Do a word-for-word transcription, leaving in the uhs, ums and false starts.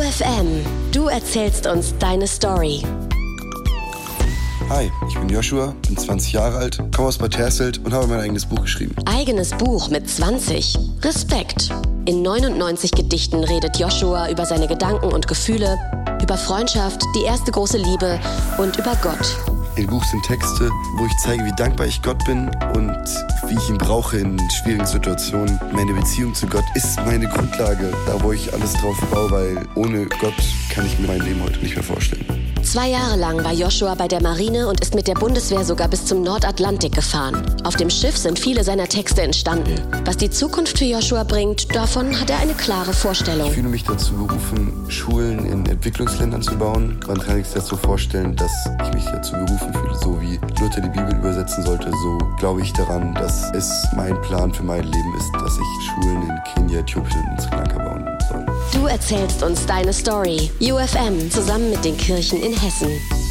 U F M, du erzählst uns deine Story. Hi, ich bin Joshua, bin zwanzig Jahre alt, komme aus Bad Hersfeld und habe mein eigenes Buch geschrieben. Eigenes Buch mit zwanzig? Respekt. In neunundneunzig Gedichten redet Joshua über seine Gedanken und Gefühle, über Freundschaft, die erste große Liebe und über Gott. Im Buch sind Texte, wo ich zeige, wie dankbar ich Gott bin und wie ich ihn brauche in schwierigen Situationen. Meine Beziehung zu Gott ist meine Grundlage, da wo ich alles drauf baue, weil ohne Gott kann ich mir mein Leben heute nicht mehr vorstellen. Zwei Jahre lang war Joshua bei der Marine und ist mit der Bundeswehr sogar bis zum Nordatlantik gefahren. Auf dem Schiff sind viele seiner Texte entstanden. Was die Zukunft für Joshua bringt, davon hat er eine klare Vorstellung. Ich fühle mich dazu berufen, Schulen in Entwicklungsländern zu bauen. Man kann sich das so vorstellen, dass ich mich dazu berufen fühle, so wie Luther die Bibel übersetzen sollte. So glaube ich daran, dass es mein Plan für mein Leben ist, dass ich Schulen in Kenia, Äthiopien und Sri Lanka bauen soll. Du erzählst uns deine Story. U F M zusammen mit den Kirchen in Hessen.